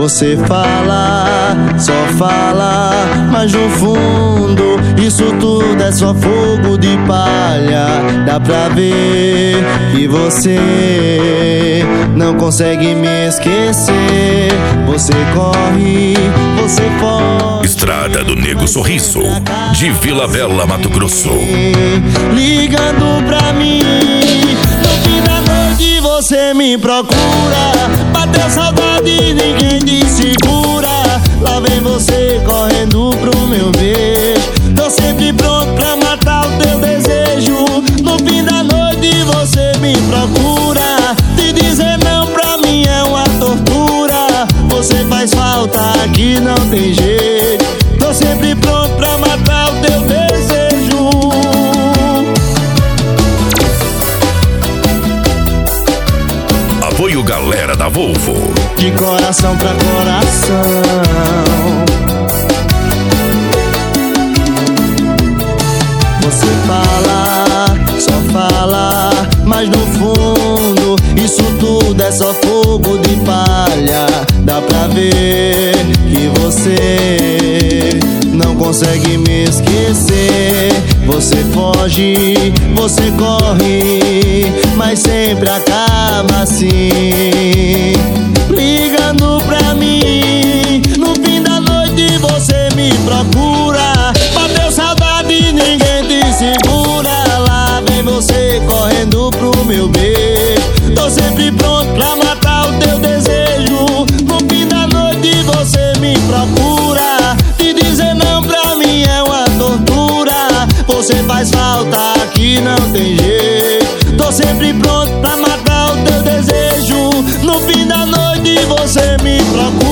Você fala, só fala, mas no fundo isso tudo é só fogo de palha. Dá pra ver que você não consegue me esquecer. Você corre, você foge. Estrada do Nego Sorriso, de Vila Bela, Mato Grosso. Ligando pra mim, no fim da noite você me procura. Bateu saudade, ninguém te segura. Lá vem você correndo pro meu beijo. Tô sempre pronto pra matar o teu desejo. No fim da noite você me procura. Te dizer não pra mim é uma tortura. Você faz falta, aqui não tem jeito. Tô sempre pronto pra matar o teu desejo. Apoio galera da Volvo. De coração pra coração. Você fala, só fala, mas no fundo isso tudo é só fogo de palha. Dá pra ver que você não consegue me esquecer. Você foge, você corre, mas sempre acaba assim. Ligando pra mim, no fim da noite você me procura. Bateu saudade, ninguém te segura. Lá vem você correndo pro meu beijo. Tô sempre pronto pra matar o teu desejo. No fim da noite você me procura. Te dizer não pra mim é uma tortura. Você faz falta, aqui não tem jeito. Tô sempre pronto pra matar o teu desejo. No fim da noite você me procura.